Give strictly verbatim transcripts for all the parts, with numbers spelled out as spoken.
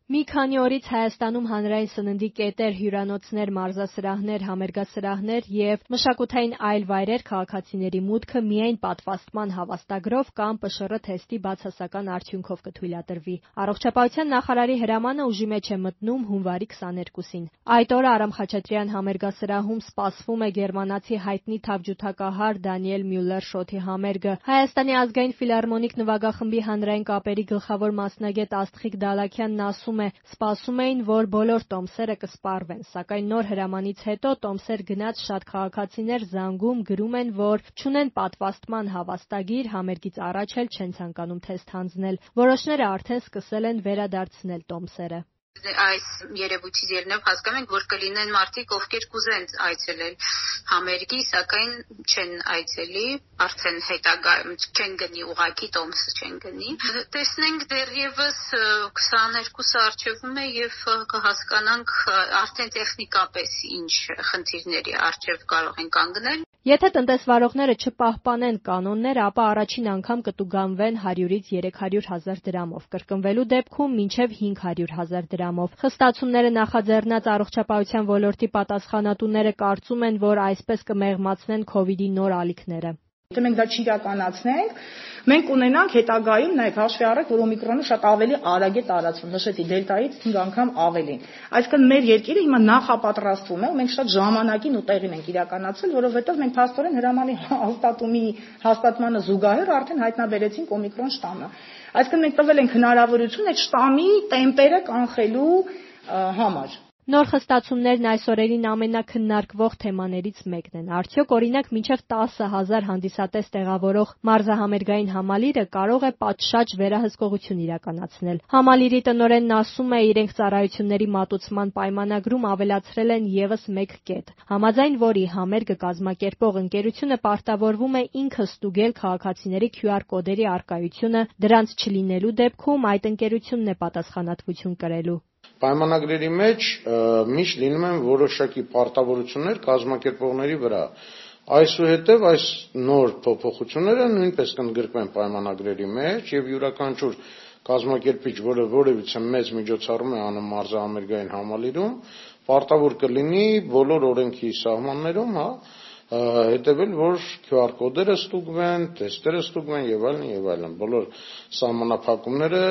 Մի քանի օրից Հայաստանում հանրային սննդի կետեր, հյուրանոցներ, մարզասրահներ, համերգասրահներ և մշակութային այլ վայրեր քաղաքացիների մուտքը միայն պատվաստման հավաստագրով կամ ՊՇՌ թեստի բացասական արդյունքով կթույլատրվի։ Առողջապահության նախարարի հրամանը ուժի մեջ է մտնում հունվարի քսաներկուսին։ Այդ օրը Արամ Խաչատրյան համերգասրահում սպասվում է գերմանացի հայտնի թավջութակահար Դանիել Մյուլլեր շոթի համերգը։ Հայաստանի ազգային ֆիլհարմոնիկ նվագախմբի հանրային կապերի գլխավոր մասնագետ Աստղիկ Դալաքյանն ասում է, սպասում էին, որ բոլոր տոմսերը կսպառվեն, սակայն նոր հրամանից հետո տոմսեր գնած շատ քաղաքացիներ զանգում, գրում են, որ չունեն պատվաստման հավաստագիր, համերգից առաջ էլ չեն ցանկանում թեստ հանձնել։ Որոշները արդեն սկսել են վերադարձնել տոմսերը։ Այս երևույթից ելնելով հասկանում ենք, որ կլինեն մարդիկ, ովքեր կուզեն այցելել համերգի, սակայն չեն այցելի, արդեն հետագայում չեն գնի, ուղղակի տոմսը չեն գնի։ Տեսնենք դեռևս քսաներկուսը առջևում է եւ կհասկանանք արդեն տեխնիկապես ինչ խնդիրների առջև կարող են կանգնել։ Եթե տնտեսվարողները չպահպանեն կանոններ, ապա առաջին անգամ կտուգանվեն հարյուրից երեք հարյուր հազար դրամով, կրկնվելու դեպքում մինչև հինգ հարյուր հազար դրամով։ Խստացումները նախաձեռնած առողջապահության ոլորտի պատասխանատուները կարծում են, որ այսպես կմեղմացնեն քովիդի նոր ալիքները։ Եթե մենք դա չիրականացնենք, մենք ունենանք հետագայում նաև հաշվի առեք, որ օմիկրոնը շատ ավելի արագ է տարածվում, նշեցի դելտայից հինգ անգամ ավելին։ Այսինքն մեր երկիրը հիմա նախապատրաստվում է, ու մենք շատ ժամանակին ու տեղին ենք իրականացել, որովհետև մենք փաստորեն հրամանի հաստատումի հաստատմանը զուգահեռ արդեն հայտնաբերեցինք օմիկրոն շտամը։ Այսինքն մենք տվել ենք հնարավորություն այդ շտամի տեմպերը կանխելու համար։ Նոր խստացումներն այս օրերին ամենաքննարկվող թեմաներից մեկն են։ Արդյոք օրինակ մինչև տասը հազար հանդիսատես տեղավորող մարզահամերգային համալիրը կարող է պատշաճ վերահսկողություն իրականացնել։ Համալիրի տնօրենն ասում է, իրենք ծառայությունների մատուցման պայմանագրում ավելացրել են ևս մեկ կետ, համաձայն որի համերգը կազմակերպող ընկերությունը պարտավորվում է ինքը ստուգել քաղաքացիների քյու ար կոդերի առկայությունը, դրանց չլինելու դեպքում այդ ընկերությունն է պատասխանատվություն կրելու։ Պայմանագրերի մեջ միշտ լինում են որոշակի պարտավորություններ կազմակերպողների վրա։ Այսուհետև այս նոր փոփոխությունները նույնպես կընդգրկվեն պայմանագրերի մեջ եւ յուրաքանչյուր կազմակերպիչ, որը որևիցե մեծ միջոցառում է անում մարզահամերգային համալիրում, պարտավոր կլինի բոլոր օրենքի սահմաններում, հա, հետևել, որ քյու ար կոդերը ստուգվեն, թեստերը ստուգվեն եւ այլն եւ այլն։ Բոլոր սահմանափակումները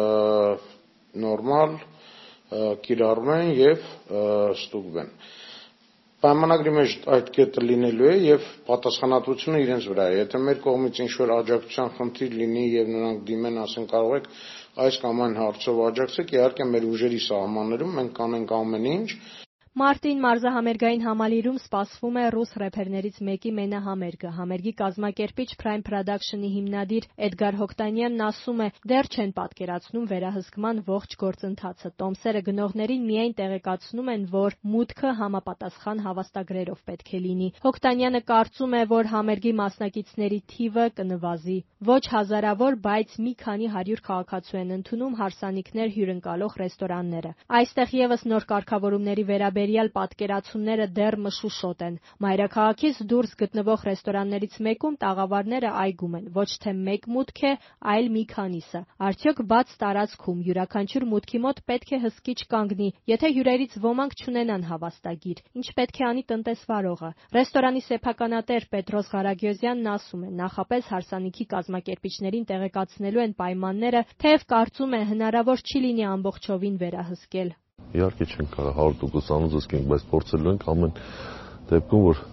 նորմալ կիրառում են եւ ստուգվեն։ Պայմանագրի մեջ այդ կետը լինելու է եւ պատասխանատվությունը իրենց վրա է։ Եթե մեր կողմից ինչ-որ աջակցության խնդիր լինի եւ նրանք դիմեն, ասեն կարող եք այս կամ այն հարցով աջակցեք, իհարկե մեր ուժերի սահմաններում մենք կանենք ամեն ինչ։ Մարտին մարզահամերգային համալիրում սպասվում է ռուս ռեփերներից մեկի մենահամերգը։ Համերգի կազմակերպիչ Prime Production-ի հիմնադիր Էդգար Հոկտանյանն ասում է, դեռ չեն պատկերացնում վերահսկման ողջ գործընթացը։ Տոմսերը գնողներին միայն տեղեկացնում են, որ մուտքը համապատասխան հավաստագրերով պետք է լինի։ Հոկտանյանը կարծում է, որ համերգի մասնակիցների թիվը կնվազի։ Ոչ հազարավոր, բայց մի քանի հարյուր քաղաքացու են ընդունում հարսանիքներ հյուրընկալող ռեստորանները։ Այստեղ ևս նոր կարգավորումների վերաբերյալ պատկերացումները դեռ մշուշոտ են։ Մայրաքաղաքից դուրս գտնվող ռեստորաններից մեկում տաղավարները այգում են, ոչ թե մեկ մուտք է, այլ մի քանիսը։ Արդյոք բաց տարածքում յուրաքանչյուր մուտքի մոտ պետք է հսկիչ կանգնի, եթե հյուրերից ոմանք չունենան հավաստագիր։ Ինչ պետք է անի տնտեսվարողը։ Ռեստորանի սեփականատեր Պետրոս Ղարագյոզյանն ասում է, նախապես հարսանիքի կազմակերպիչներին տեղեկացնելու են պայմանները, թեև կարծում է հնարավոր չի լինի ամբողջովին վերահսկել։ Իհարկե չենք կարող հարյուր տոկոս անձնազսկենք, բայց փորձելու ենք ամեն դեպքում, որ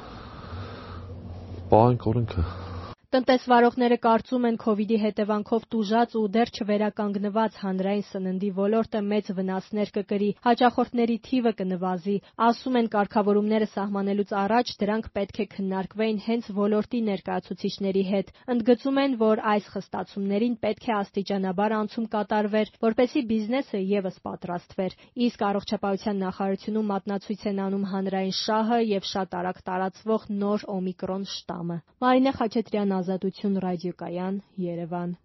պահենք օրենքը։ Տնտեսվարողները կարծում են, քովիդի հետևանքով տուժած ու դեռ չվերականգնված հանրային սննդի ոլորտը մեծ վնասներ կկրի, հաճախորդների թիվը կնվազի։ Ասում են, կարգավորումները սահմանելուց առաջ դրանք պետք է քննարկվեին հենց ոլորտի ներկայացուցիչների հետ։ Ընդգծում են, որ այս խստացումներին պետք է աստիճանաբար անցում կատարվեր, որպեսզի բիզնեսը ևս պատրաստվեր։ Իսկ առողջապահության նախարարությունում մատնացույց են անում հանրային շահը եւ շատ արագ տարածվող նոր օմիկրոն շտամը։ Մարինե Խաչատրյան, Ազատություն ռադիոկայան, Երևան։